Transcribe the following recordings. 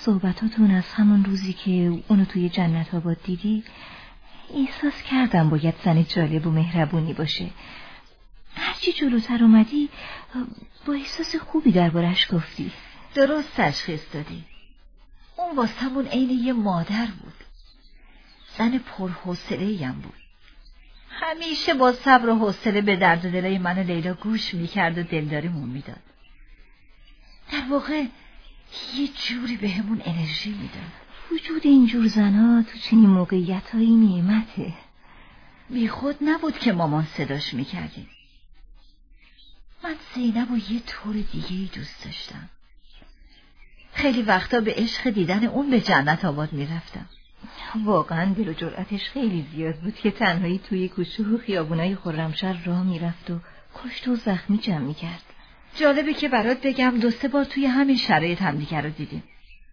صحبتاتون از همون روزی که اونو توی جنت آباد دیدی احساس کردم باید زن جالب و مهربونی باشه. هرچی جلوتر اومدی با احساس خوبی دربارش گفتی. درست تشخیص دادی. اون واسمون عین یه مادر بود. زن پرحوصله‌ای هم بود. همیشه با صبر و حوصله به درد و دلای من و لیلا گوش میکرد و دلداریمون میداد. در واقع یه جوری بهمون انرژی میداد. وجود اینجور زنها تو چنین موقعیتایی نعمته. بی خود نبود که مامان صداش میکردیم. من زینب و یه طور دیگه‌ای دوست داشتم. خیلی وقتا به عشق دیدن اون به جنت آباد میرفتم. واقعا دل و جرأتش خیلی زیاد بود که تنهایی توی کوچه و خیابونای خرمشهر راه میرفت و کشت و زخمی جمع میکرد. جالبه که برات بگم 2-3 بار توی همین شرایط همدیگر رو دیدیم.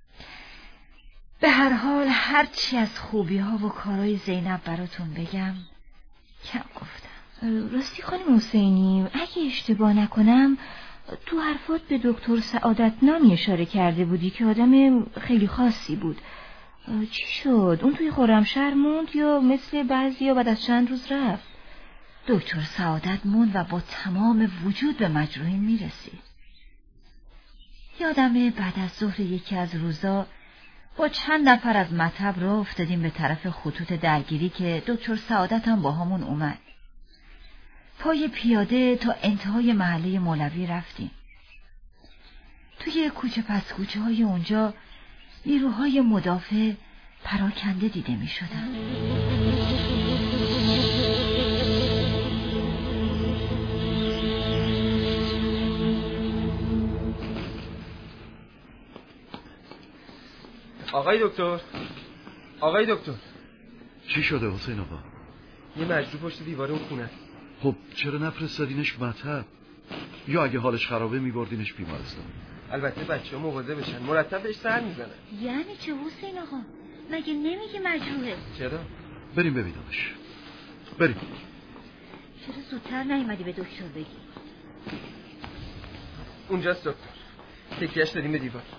به هر حال هرچی از خوبی ها و کارهای زینب براتون بگم کم گفتم. راستی خانم حسینی، اگه اشتباه نکنم تو حرفات به دکتر سعادت نامی اشاره کرده بودی که آدم خیلی خاصی بود. چی شد؟ اون توی خرمشهر موند یا مثل بعضیا بعد از چند روز رفت؟ دکتر سعادت موند و با تمام وجود به مجروحین میرسید. یادمه بعد از ظهر یکی از روزا با چند نفر از مطب راه افتادیم به طرف خطوط درگیری که دکتر سعادت هم با همون اومد. پای پیاده تا انتهای محله مولوی رفتیم. توی کوچه پس کوچه های اونجا نیروهای مدافع پراکنده دیده می شدن. آقای دکتر چی شده حسین آقا؟ یه مجروح پشت دیوار اون خونه. خب چرا نفرستادینش مطب؟ یا اگه حالش خرابه میبردینش بیمارستان؟ البته بچه‌ها مواظب بشن، مرتب بهش سر میزنن. یعنی چه حسین آقا؟ مگه نمیگی مجروحه؟ چرا؟ بریم ببینمش. بریم. چرا زودتر نیومدی به دکتر بگی؟ اونجاست دکتر، تکیهش دادیم به دیوار.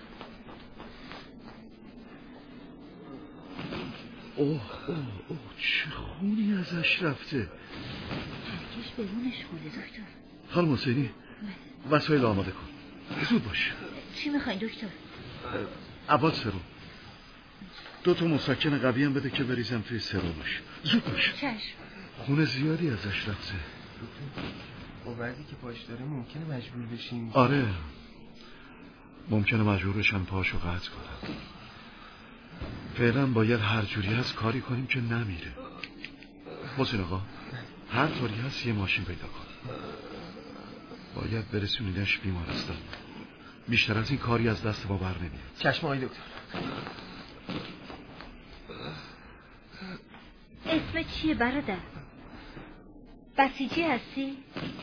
اوه چه خونی ازش رفته. تکیش برونش خورده دکتر. خانم حسینی وسایل آماده کن، زود باش. چی میخواین دکتر؟ عباد سرم، 2 مسکن قوی هم بده که بریزم توی سرمش. زود باش. چشم. خون زیادی ازش رفته. با وضعی که پاش داره ممکنه مجبور بشیم. آره ممکنه مجبور بشم پاشو قطع کنم. فعلا باید هر جوری هست کاری کنیم که نمیره. حسین آقا هر طوری هست یه ماشین پیدا کن. باید برسونیدش بیمارستان. بیشتر از این کاری از دست ما بر نمیاد. چشم آقای دکتر. اسم چیه برادر؟ بسیجی هستی؟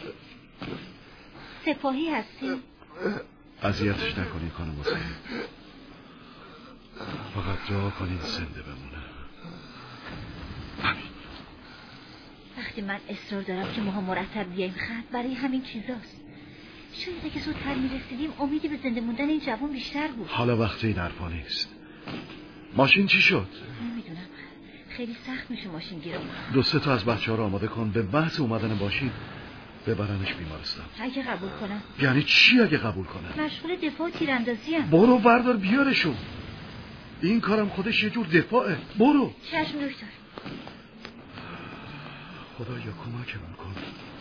سپاهی هستی؟ اذیتش نکنین خانم حسین، فقط دعا کنین زنده بمونه. همین. وقتی من اصرار دارم که ماها مرتب بیاییم خط برای همین چیزاست. شاید اگه زودتر میرسیدیم امیدی به زنده موندن این جوان بیشتر بود. حالا وقت این حرفا نیست. ماشین چی شد؟ نمیدونم، خیلی سخت میشه ماشین گیر آورد. 2-3 تا از بچه‌ها رو آماده کن، به محض اومدن ماشین ببرنش بیمارستان. اگه قبول کنم؟ یعنی چی اگه قبول کنم؟ مشغول دفاع تیراندازی ام. برو بردار بیارشون. این کارم خودش یه جور دفاعه. برو. چشم دکتر. خدایا کمکمون کن.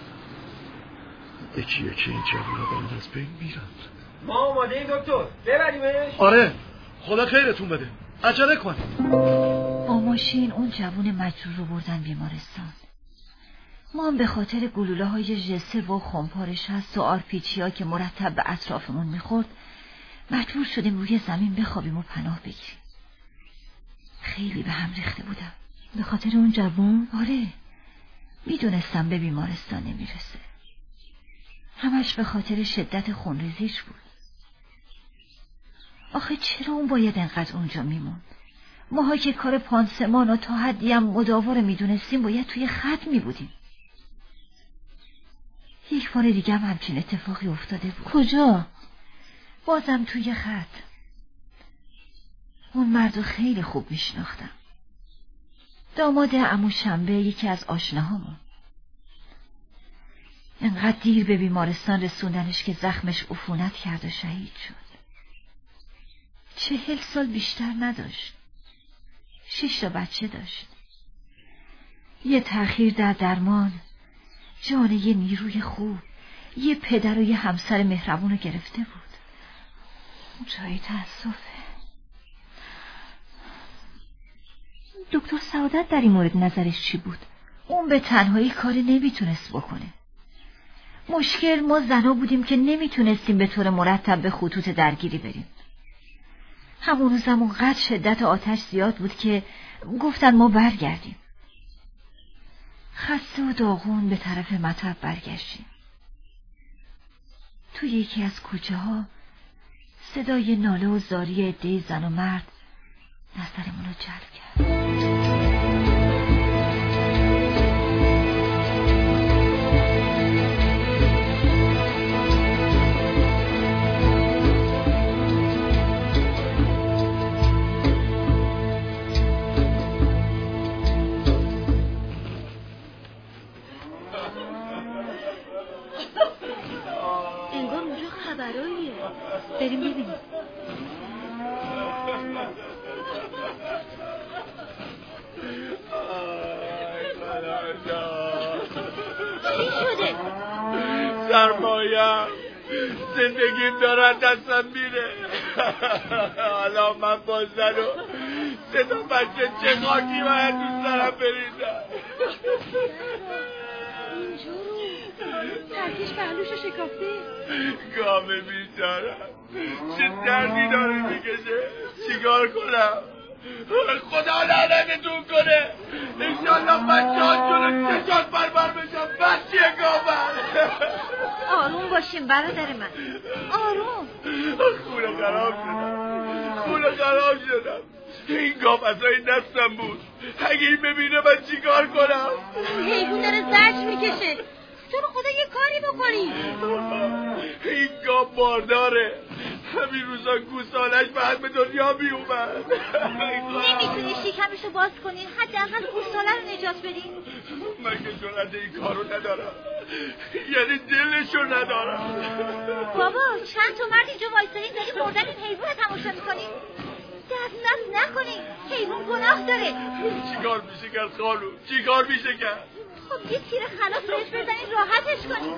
یکی این جوونا دارن از بین میرن. ما آماده ایم دکتر، ببریمش. آره خدا خیرتون بده، عجله کن. با ماشین اون جوون مجروح رو بردن بیمارستان. ما هم به خاطر گلوله های ژسه و خمپارش هست و آرپیچی ها که مرتب به اطرافمون میخورد مجبور شدیم روی زمین بخوابیم و پناه بگیریم. خیلی به هم ریخته بودم. به خاطر اون جوون؟ آره، میدونستم به بیمارستان نمیرسه. همش به خاطر شدت خونریزیش بود. آخه چرا اون باید انقدر اونجا میموند؟ ماها که کار پانسمان و تا حدی هم مداوا رو میدونستیم باید توی خط میبودیم. یک بار دیگه هم همچین اتفاقی افتاده بود. کجا؟ بازم توی خط. اون مردو خیلی خوب میشناختم. داماد عمو شنبه، یکی از آشناهامون. انقدر دیر به بیمارستان رسوندنش که زخمش عفونت کرد و شهید شد. 40 سال بیشتر نداشت. 6 تا بچه داشت. یه تأخیر در درمان جان یه نیروی خوب، یه پدر و یه همسر مهربونو گرفته بود. جای تأسفه. دکتر سعادت در این مورد نظرش چی بود؟ اون به تنهایی کاری نمیتونست بکنه. مشکل ما زنا بودیم که نمیتونستیم به طور مرتب به خطوط درگیری بریم. همون روزم اونقدر شدت آتش زیاد بود که گفتن ما برگردیم. خسته و داغون به طرف مطب برگشتیم. توی یکی از کوچه ها صدای ناله و زاری عده‌ای زن و مرد نظرمون رو جلب کرد. انگار اونجا خبراییه. بریم ببینیم. چی شده؟ سرمایه‌ام، زندگیم داره دستم میره. حالا من با زن و 3 تا بچه چه خاکی باید تو سرم بریزم. اینجا رو ترکش پهلوشو شکافته. گامه بیچارم، چه دردی داره میکشه. چیکار کنم؟ خدا لعنتتون کنه. انشالله بچه‌ها جلو چشات بربر بشم. بچه گامن. آروم باشیم برادر من، آروم. خونه خراب شدم. این گام از این دستم بود. اگه این ببینه من چیکار کنم؟ حیوان داره زجر میکشه. تو رو خدا یه کاری بکنی. این گام بارداره. همین روزا گوسالش بعد به دنیا بیومد. نمیتونی شکمشو باز کنی؟ حداقل گوساله رو نجات بدین. من که جرأت این کارو ندارم. یعنی دلشو ندارم. بابا چند تا مرد اینجا وایسارین داری مردن این حیوان رو تماشا میکنی؟ دست نکنی، حیوان گناه داره. چیکار میشه کرد خانوم؟ چیکار میشه کرد؟ خب یه تیر خلاص بهش بزنین راحتش کنی.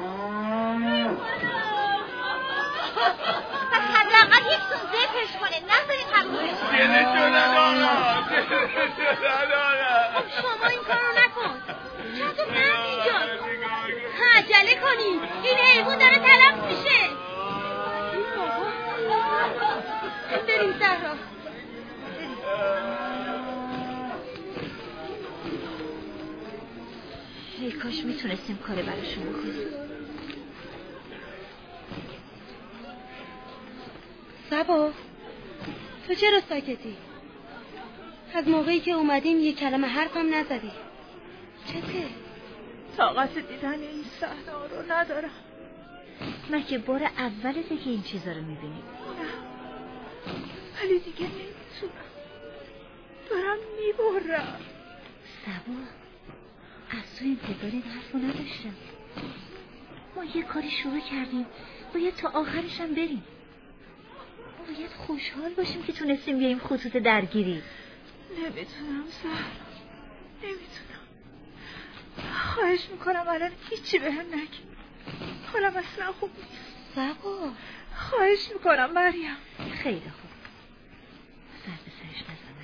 پس حداقل یک سون زپش کنه، نذارین تمومش. دلشو ندارم. خب شما این کارو نکن. چند تا مرد اینجاست. عجله کنی، این حیوان داره تلف میشه. بریم زهرا. ای کاش میتونستیم کاری براشون بکنیم. سبا، تو چرا ساکتی؟ از موقعی که اومدیم یه کلمه حرفم نزدی. چته؟ طاقت دیدن این صحنه رو ندارم. مگه بار اولته که این چیزا رو میبینی؟ نه، ولی دیگه نمیتونم. دارم میبرم. سبا، از تو انتظار این حرفو نداشتم. ما یه کاری شروع کردیم، باید تا آخرشم بریم. باید خوشحال باشیم که تونستیم بیاییم خطوط درگیری. نمیتونم زهر، نمیتونم. خواهش میکنم الان هیچی بهم نگی. حالم اصلا خوب نیست. سبا، خواهش میکنم مریم. خیلی خوب، سر به سرش نزن.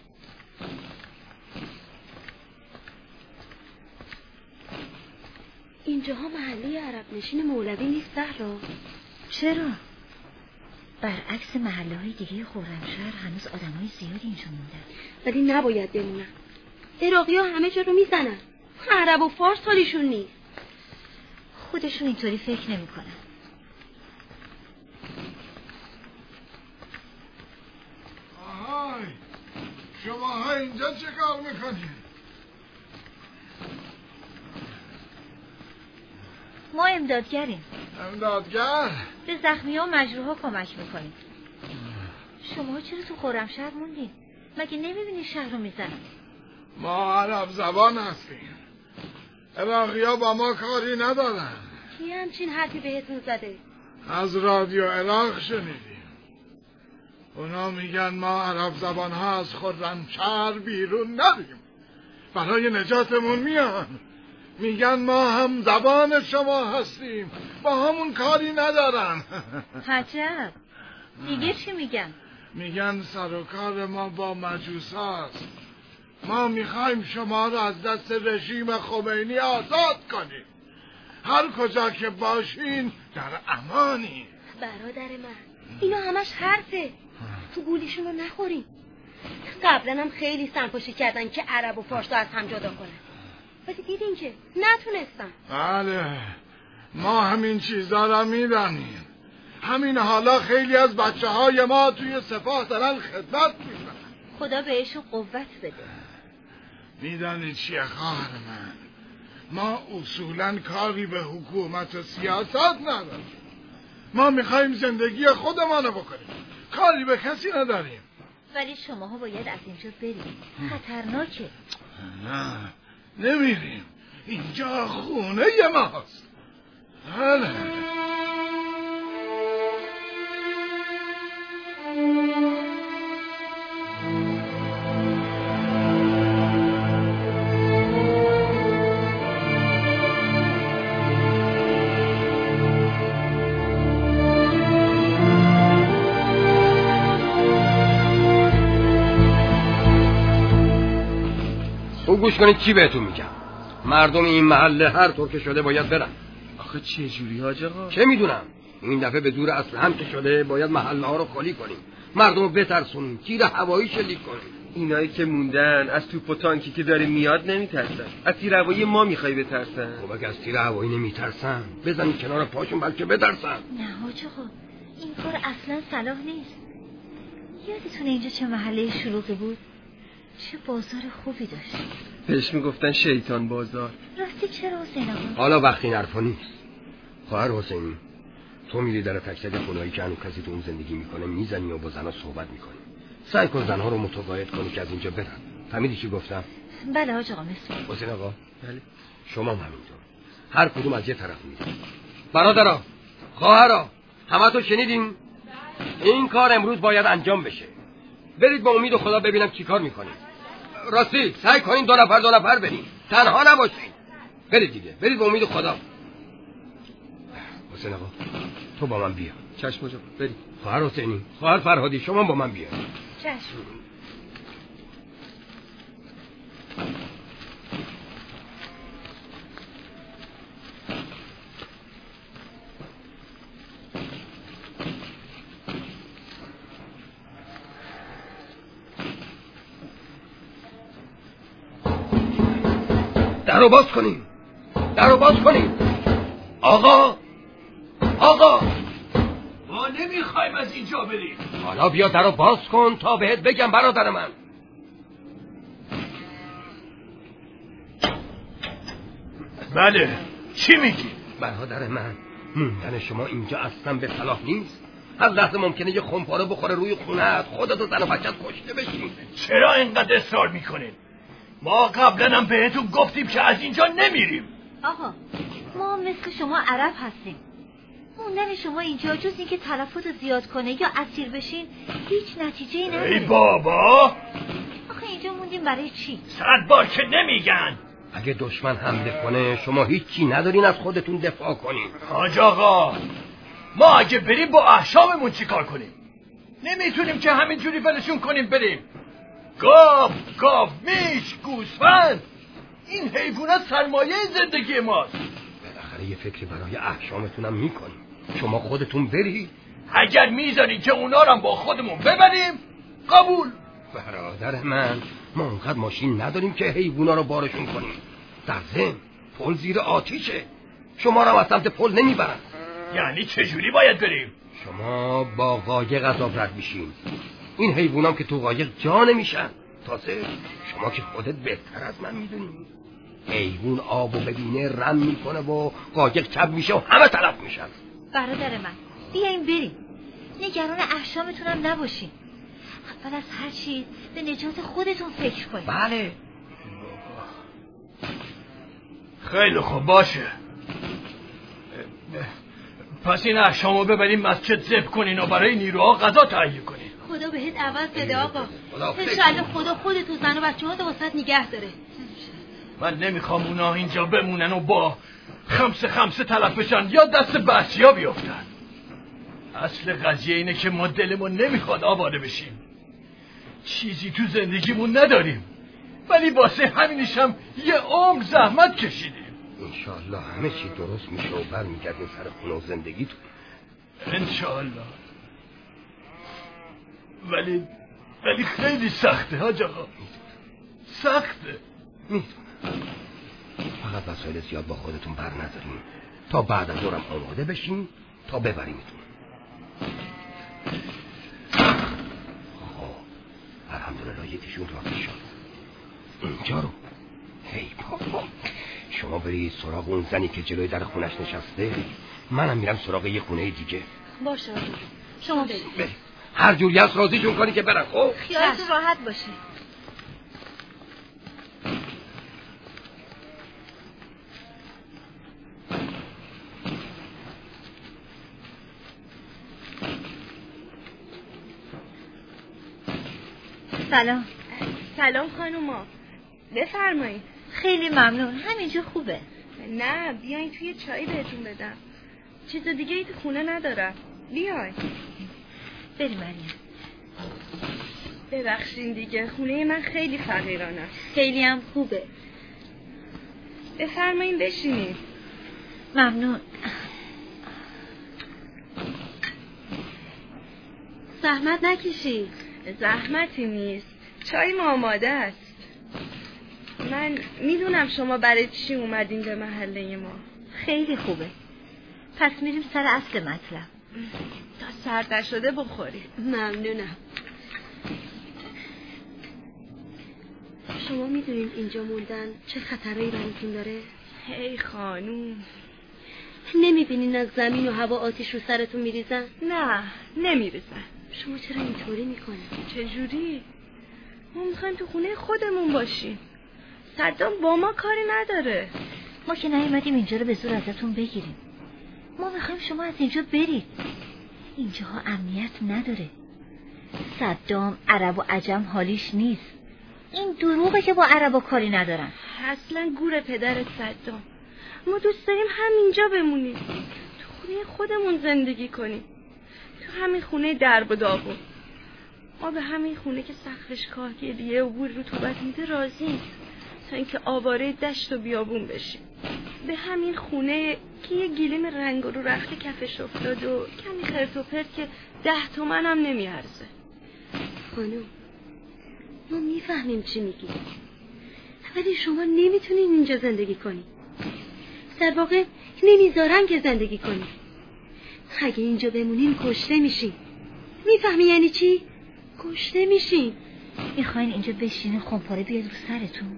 اینجاها محله عرب نشین مولوی نیست زهرا؟ چرا؟ برعکس محله های دیگه خرمشهر هنوز آدم های زیادی اینجا موندن. ولی نباید بمونن. عراقی ها همه جا رو میزنن. عرب و فارس حالیشون نیست. خودشون اینطوری فکر نمی کنن. آهای، شماها اینجا چه کار میکنید؟ ما امدادگریم. امدادگر؟ به زخمی ها و مجروح ها کمک میکنیم. شما چرا تو خرمشهر موندین؟ مگه نمیبینی شهر رو میزنن؟ ما عرب زبان هستیم. عراقی‌ها با ما کاری ندارن. کی همچین حرفی بهتون زده؟ از رادیو عراق شنیدیم. اونا میگن ما عرب زبان ها از خرمشهر بیرون نریم. برای نجاتمون میان. میگن ما هم زبان شما هستیم، با همون کاری ندارن. عجب. دیگه چی میگن؟ میگن سر و کار ما با مجوس هست. ما میخوایم شما را از دست رژیم خمینی آزاد کنیم. هر کجا که باشین در امانی. برادر من اینا همش حرفه. تو گولیشون رو نخوریم. قبلا هم خیلی سنپاشی کردن که عرب و فارس رو از هم جدا کنن، ولی دیدین که نتونستن. بله، ما همین چیزا را میدانیم. همین حالا خیلی از بچه‌های ما توی سپاه دارن خدمت میکنن. خدا بهشون قوت بده. میدانی چیه خواهر من؟ ما اصولاً کاری به حکومت و سیاست نداریم. ما میخوایم زندگی خودمانو بکنیم، کاری به کسی نداریم. ولی شماها باید از اینجا بریم. خطرناکه. نه، نمیریم. اینجا خونه ماست. بله. گوش کنید چی بهتون میگم. مردم این محله هر طور که شده باید برن. آخه چه جوری حاج آقا؟ چه میدونم، این دفعه به زور اصل هم که شده باید محله ها رو خالی کنیم، مردم رو بترسونیم، تیر هوایی شلیک کنیم. اینایی که موندن از توپ و تانکی که داره میاد نمیترسن، از تیر هوایی ما میخوای بترسن؟ خب اگه از تیر هوایی نمیترسن بزنید کنار پاشون بلکه بترسن. نه حاج آقا، این کار اصلا صلاح نیست. یادتونه اینجا چه محله شلوغی بود؟ چه بازار خوبی داشت. بهش میگفتن شیطان بازار. راستی چرا حسین آقا؟ حالا وقتی این حرفا نیست. خواهر حسینی، تو میری در تک تک خونه‌ای که هنوز کسی تو اون زندگی میکنه میزنی و با زنها صحبت میکنی. سعی کن زنها رو متقاعد کنی که از اینجا برن. فهمیدی چی گفتم؟ بله حاج آقا. مثل حسین آقا؟ بله. شما هم همینطور. هر کدوم از یه طرف میرید. برادرها، خواهرها، همه تو شنیدین؟ این کار امروز باید انجام بشه. برید با امید خدا ببینم چی کار میکنید. راستی سعی کنین دو نفر برید، تنها نباشید. برید دیگه، برید با امید خدا. حسین آقا تو با من بیا. چشم آقا، برید. خواهر حسینی، خواهر فرهادی، شما با من بیا. چشم. درو باز کنین، درو باز کنین. آقا ما نمیخوایم از اینجا بریم. حالا بیا درو باز کن تا بهت بگم برادر من. بله، چی میگی؟ برادر من، موندن شما اینجا اصلا به صلاح نیست. از لحظه ممکنه یه خمپاره بخوره روی خونه‌ات، خودت و زن و بچت کشته بشین. چرا اینقدر اصرار میکنین؟ ما قبلا هم بهتون گفتیم که از اینجا نمیریم. آقا ما مثل شما عرب هستیم. موندن شما اینجا جز اینکه تلفات رو زیاد کنه یا اسیر بشین هیچ نتیجه‌ای نداره. ای بابا، آخه اینجا موندیم برای چی؟ 100 بار که نمیگن. اگه دشمن حمله کنه شما هیچی ندارین از خودتون دفاع کنین. حاج آقا، ما اگه بریم با احشاممون چیکار کنیم؟ نمیتونیم که همینجوری ولشون کنیم بریم. گاو، میش، گوسفند، این حیوانات سرمایه زندگی ماست. بالاخره یه فکری برای احشامتونم میکنیم. شما خودتون برید. اگر میذارین که اونا رو با خودمون ببریم قبول. برادر من، ما اونقدر ماشین نداریم که حیوونا رو بارشون کنیم. در ضمن پل زیر آتیشه، شما رو از سمت پل نمیبرن. یعنی چجوری باید بریم؟ شما با قایق عذاب رد میشین. این حیوانام که تو قایق جا نمیشن. تازه شما که خودت بهتر از من میدونی، حیوان آبو ببینه رم میکنه و قایق چپ میشه و همه تلف میشن. برادر من بیاین بریم، نگران احشامتونم نباشین. اول از هر چیز به نجات خودتون فکر کنید. بله. خیلی خوب باشه. پس این احشامو ببریم مسجد ذبح کنین و برای نیروها غذا تهیه کنین. خدا بهت عوض بده آقا. انشالله خدا خودتو زن و بچه‌ها رو واسط نگه داره. من نمیخوام اونا اینجا بمونن و با خمسه تلف بشن یا دست بحثیا بیفتن. اصل قضیه اینه که ما دلمون نمیخواد آباده بشیم. چیزی تو زندگیمون نداریم، ولی واسه همینش هم یه عمر زحمت کشیدیم. انشالله همه چی درست میشه و برمیگردیم سر خونه و زندگیتون. انشالله. ولی خیلی سخته حاج آقا. سخته. میدونم. فقط وسایل زیاد با خودتون بر نداریم تا بعد از ظهرم آماده بشین تا ببریمتون. خب الحمدلله یکیشون را شد. اینجا رو هی بابا شما برید سراغ اون زنی که جلوی در خونش نشسته، منم میرم سراغ یه خونه دیگه. باشه شما برید. هر جوری هست راضیشون کنی که برن. خب خیالتون راحت باشه. سلام. سلام خانوما، بفرمایید. خیلی ممنون، همینجا خوبه. نه بیاین توی چایی بهتون بدم، چیز دیگه ای تو خونه ندارم. بیاین. بریم مریم. ببخشین دیگه، خونه من خیلی فقیرانه. خیلی هم خوبه. بفرمایین بشینید. ممنون. زحمت نکشید. زحمتی نیست، چای ما آماده است. من میدونم شما برای چی اومدین به محله ما. خیلی خوبه. پس میریم سر اصل مطلب. تا سرد نشده بخورید. ممنونم. شما میدونین اینجا موندن چه خطرایی براتون داره؟ هی خانوم، نمیبینین از زمین و هوا آتیش رو سرتون میریزن؟ نه نمیریزن. شما چرا اینطوری میکنین؟ چجوری؟ ما میخوایم تو خونه خودمون باشیم. صدام با ما کاری نداره. ما که نیومدیم اینجا رو به زور ازتون بگیریم. ما میخوایم شما از اینجا برید. اینجاها امنیت نداره. صدام عرب و عجم حالیش نیست. این دروغه که با عربا کاری ندارن. اصلا گور پدرت صدام. ما دوست داریم همینجا بمونیم، تو خونه خودمون زندگی کنیم، تو همین خونه درب و داغون. ما به همین خونه که سقفش کاهگلیه و بوی رطوبت میده راضیم، تا اینکه آواره دشت و بیابون بشیم. به همین خونه که یه گلیم رنگ رو رخت کفش افتاد و کمی خرت و پرت که 10 تومن هم نمیارزه. خانم ما میفهمیم چی میگی، ولی شما نمیتونین اینجا زندگی کنی. در واقع نمیذارن که زندگی کنی. اگه اینجا بمونین کشته میشین. میفهمی یعنی چی؟ کشته میشین. میخواین اینجا بشینین خمپاره بیاد رو سرتون؟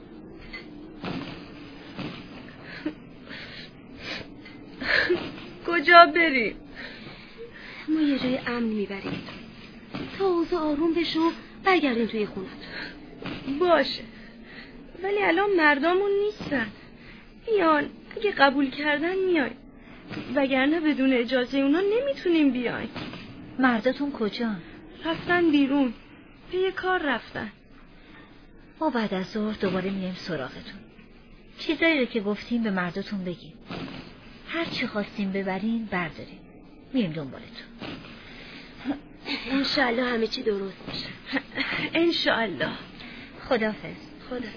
کجا بریم؟ ما یه جای امن میبریم تا اوضاع آروم بشه و برگردین توی خونت. باشه، ولی الان مردامون نیستن. بیان، اگه قبول کردن میای، وگرنه بدون اجازه اونا نمیتونیم بیاین. مرداتون کجا؟ رفتن بیرون، پی کار رفتن. ما بعد از ظهر دوباره میایم سراغتون. چیزایی رو که گفتیم به مرداتون بگیم. هر چی خواستیم ببرین بردارین. میریم دنبالتون. انشالله همه چی درست میشه. انشالله. خداحافظ. خداحافظ.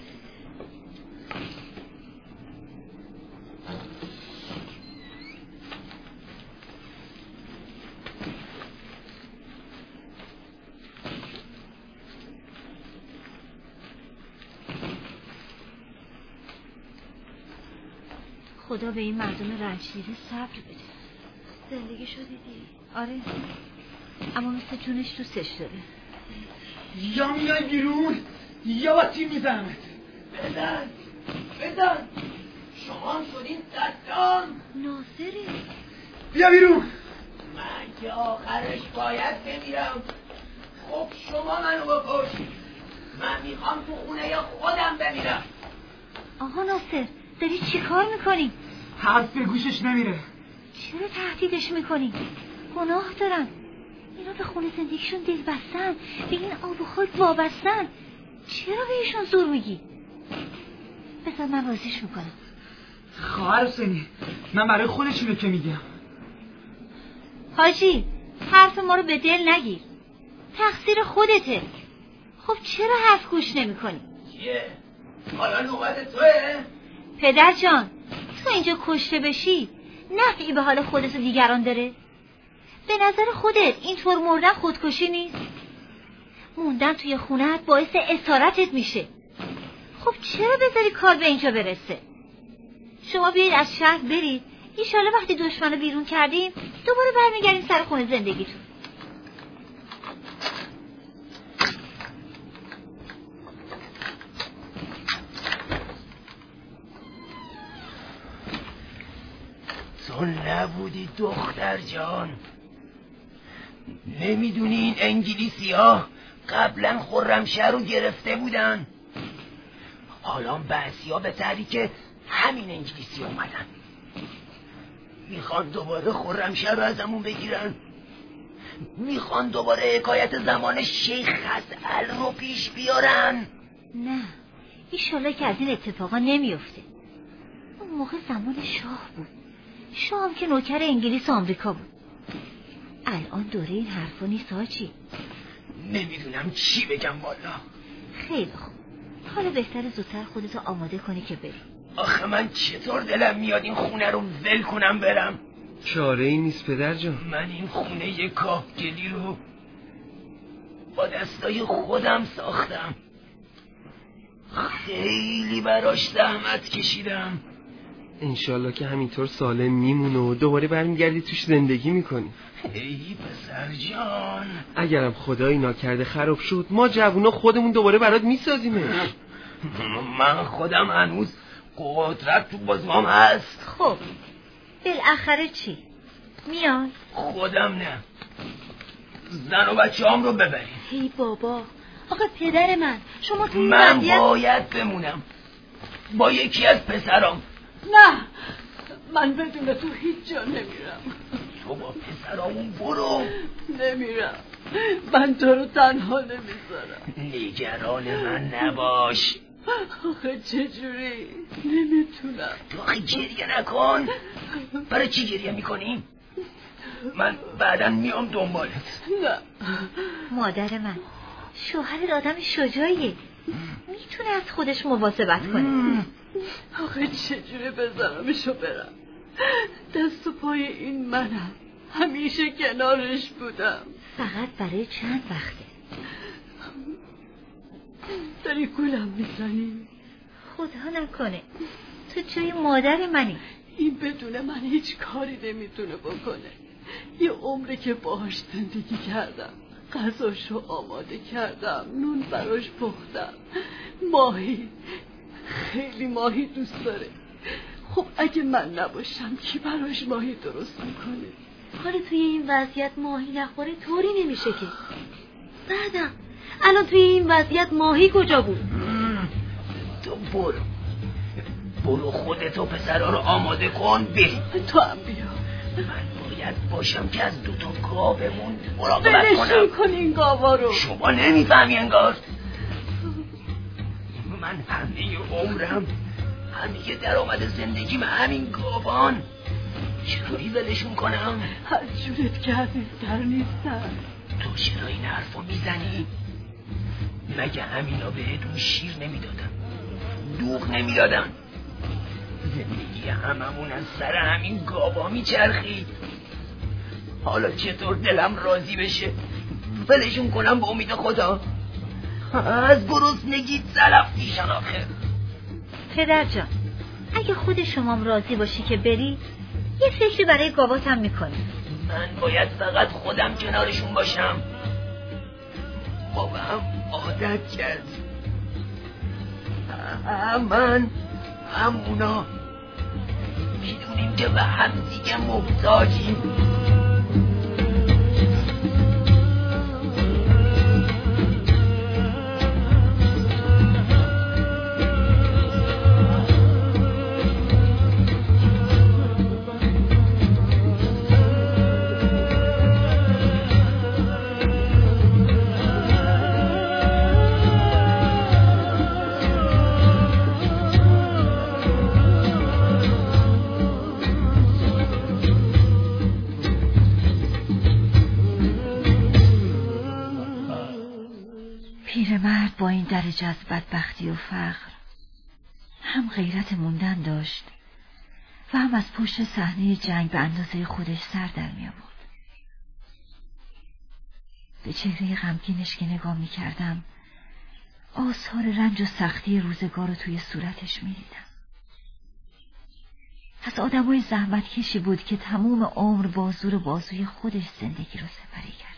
خدا به این مردم رنج‌دیده صبر بده. زندگیشو دیدی؟ آره، اما مثل جونش دوستش داره. یا میای بیرون یا با تیم میزنمت. بدن شما هم شدین صدام. ناصره بیا بیرون. من که آخرش باید بمیرم. خب شما منو بکش، من میخوام تو خونه خودم بمیرم. آقا ناصر داری چی کار میکنی؟ حرف به گوشش نمیره. چرا تهدیدش میکنی؟ گناه دارن، اینا به خونه زندگیشون دل بستن، به این آب و خاک وابستن، چرا بهشون زور میگی؟ بذار من راضیش میکنم. خواهر حسینی من برای خودشونو که میگم. حاجی حرف ما رو به دل نگیر، تقصیر خودته. خب چرا حرف گوش نمی کنی؟ چیه؟ حالا نوبت توه؟ پدر جان تو اینجا کشته بشی نفعی به حال خودت و دیگران داره؟ به نظر خودت اینطور مردن خودکشی نیست؟ موندن توی خونت باعث اسارتت میشه. خب چرا بذاری کار به اینجا برسه؟ شما بیایید از شهر برید، ایشالا وقتی دشمنو بیرون کردیم دوباره برمیگردیم سر خونه زندگیتون. تو نبودی دختر جان؟ نمیدونی این انگلیسی ها قبلا خرمشهر رو گرفته بودن؟ حالا بعضی ها به تحریک همین انگلیسی اومدن، میخوان دوباره خرمشهر رو ازمون بگیرن، میخوان دوباره حکایت زمان شیخ خزعل رو پیش بیارن. نه ایشالا که از این اتفاقا نمیفته. اون موقع زمان شاه بود، شاه هم که نوکر انگلیس و آمریکا بود. الان دوره این حرفا نیست حاجی. نمیدونم چی بگم والا. خیلی خوب، حالا بهتره زودتر خودتو آماده کنی که بری. آخه من چطور دلم میاد این خونه رو ول کنم برم؟ چاره ای نیست پدر جان. من این خونه کاهگلی رو با دستای خودم ساختم، خیلی براش زحمت کشیدم. انشالله که همینطور سالم میمونه و دوباره برمیگردی توش زندگی میکنی. ای پسر جان، اگرم خدایی ناکرده خراب شد ما جوونا خودمون دوباره برات میسازیمش. من خودم هنوز قدرت تو بازمام هست. خب بالاخره چی؟ میای؟ خودم نه، زن و بچه هم رو ببریم. ای بابا، آقا پدر شما تو من باید بمونم با یکی از پسرام. نه من بدون تو هیچ جا نمیرم. تو با پسرامون برو. نمیرم، من تو رو تنها نمیذارم. نگران من نباش. آخه چجوری؟ نمیتونم. تو آخه گریه نکن. برای چی گریه میکنی؟ من بعداً میام دنبالت. نه مادر من، شوهرت آدم شجاعیه، میتونه از خودش مواظبت کنه. آخه چجوری بذارمشو برم؟ دست و پای این منم، همیشه کنارش بودم. فقط برای چند وقته. داری گولم میزنی؟ خدا نکنه، تو جای مادر منی. این بدون من هیچ کاری نمیتونه بکنه. یه عمره که باهاش زندگی کردم، غذاشو آماده کردم، نون براش پختم، ماهی، خیلی ماهی دوست داره. خب اگه من نباشم کی براش ماهی درست میکنه؟ حالا توی این وضعیت ماهی نخوره طوری نمیشه که. بعدم الان توی این وضعیت ماهی کجا بود؟ تو برو خودتو پسرا رو آماده کن بریم. تو هم بیا. من باید باشم که از دوتا گاومون مراقبت کنم. بلشون کن این گاوا رو. شما نمیفهمی انگار. من همه عمرم، همه درآمد زندگیم همین گاوان. چطوری ولشون کنم؟ از جورت که عزیزتر نیستن. تو چرا این حرفو میزنی؟ مگه همینا بهتون شیر نمیدادن؟ دوغ نمیدادن؟ زندگی هممون از سر همین گاوا میچرخید. حالا چطور دلم راضی بشه ولشون کنم به امید خدا؟ از گرسنگی سلف میشن آخه. پدر جان، اگه خود شمام راضی باشی که بری، یه فکری برای گاواتم میکنی. من باید فقط خودم کنارشون باشم. ما به هم عادت کردیم، من همونا میدونیم که به هم دیگه محتاجیم. با این درجه از بدبختی و فقر هم غیرت موندن داشت و هم از پشت صحنه جنگ به اندازه خودش سر در می آورد. به چهره غمگینش که نگاه می کردم آثار رنج و سختی روزگار رو توی صورتش می دیدم. از آدمای زحمت کشی بود که تمام عمر با زور بازوی خودش زندگی رو سپری کرد.